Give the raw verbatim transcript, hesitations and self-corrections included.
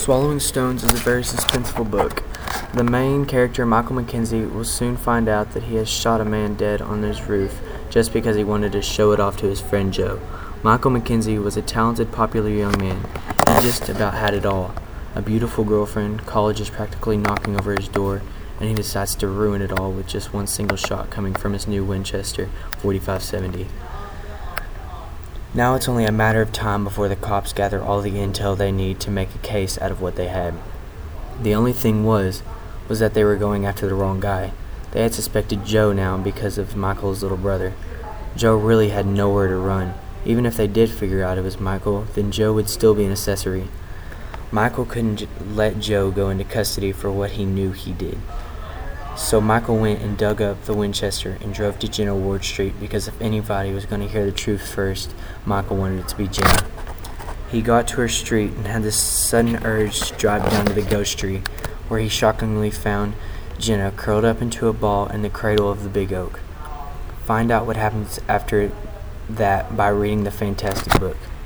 Swallowing Stones is a very suspenseful book. The main character, Michael McKenzie, will soon find out that he has shot a man dead on his roof just because he wanted to show it off to his friend Joe. Michael McKenzie was a talented, popular young man. He just about had it all. A beautiful girlfriend, college is practically knocking over his door, and he decides to ruin it all with just one single shot coming from his new Winchester forty-five seventy. Now it's only a matter of time before the cops gather all the intel they need to make a case out of what they had. The only thing was, was that they were going after the wrong guy. They had suspected Joe now because of Michael's little brother. Joe really had nowhere to run. Even if they did figure out it was Michael, then Joe would still be an accessory. Michael couldn't j- let Joe go into custody for what he knew he did. So Michael went and dug up the Winchester and drove to Jenna Ward Street because if anybody was going to hear the truth first, Michael wanted it to be Jenna. He got to her street and had this sudden urge to drive down to the ghost tree, where he shockingly found Jenna curled up into a ball in the cradle of the big oak. Find out what happens after that by reading the fantastic book.